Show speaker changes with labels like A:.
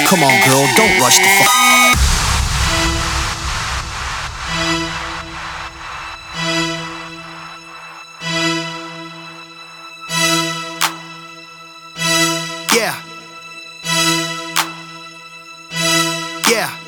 A: Come on, girl, don't rush the fuck. Yeah. Yeah.